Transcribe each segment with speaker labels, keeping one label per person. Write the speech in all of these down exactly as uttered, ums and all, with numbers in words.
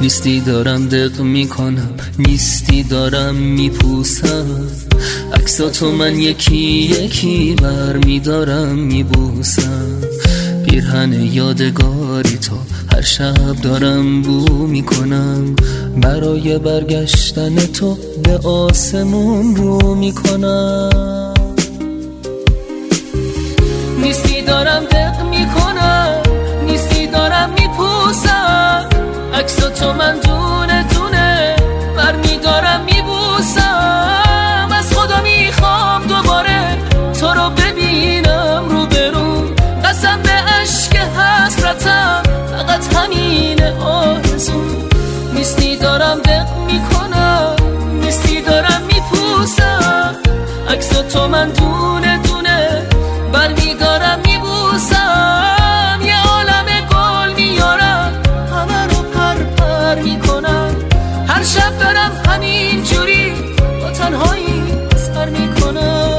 Speaker 1: نیستی دارم دق میکنم، نیستی دارم میپوسم، عکساتو من یکی یکی بر میدارم میبوسم، پیرهن یادگاری تو هر شب دارم بو میکنم، برای برگشتن تو به آسمون رو میکنم. نیستی دارم دق میکنم، نیستی دارم میپوسم، عکساتو من دونه دونه برمیدارم میبوسم، از خدا میخوام دوباره تو رو ببینم رو برو، قسم به عشق حسرتم فقط همین آرزو. نیستی دارم دق میکنم، نیستی دارم میپوسم، عکساتو من دونه دونه برمیدارم میبوسم، یه عالم گل میارم همه رو پر پر میکنم، هر شب دارم همین جوری با تنهایی سر میکنم.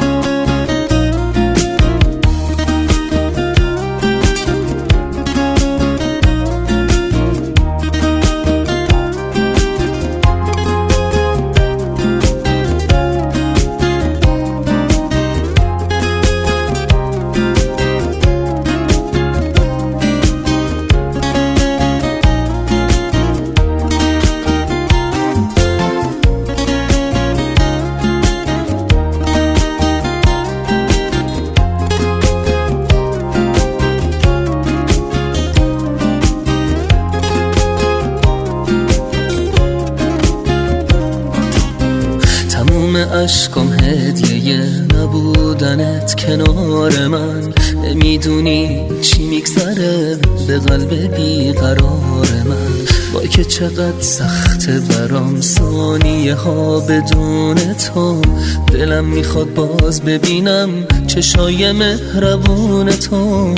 Speaker 1: عشقم هدیه نبودنت کنار من، نمیدونی چی میگذره به قلب بیقرار من، وای که چقدر سخته برام ثانیه ها بدون تو، دلم میخواد باز ببینم چشای مهربون تو.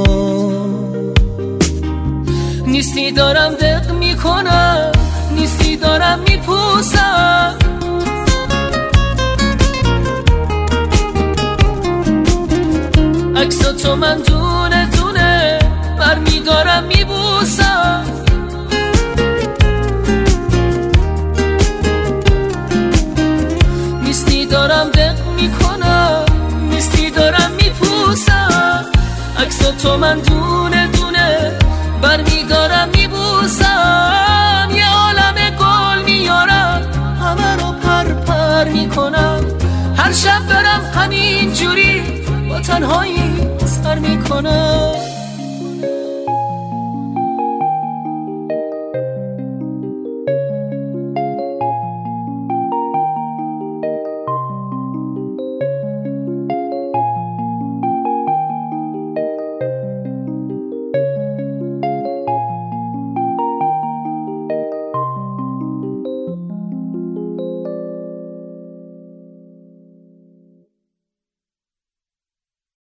Speaker 1: نیستی دارم دق میکنم، نیستی دارم میپوسم، عکساتو من دونه دونه برمیدارم میبوسم، نیستی دارم دق میکنم، نیستی دارم میپوسم، عکساتو من دونه دونه برمیدارم میبوسم، یه عالم گل میارم همه رو پر پر میکنم، هر شب دارم همین جوری با تنهایی سر میکنم.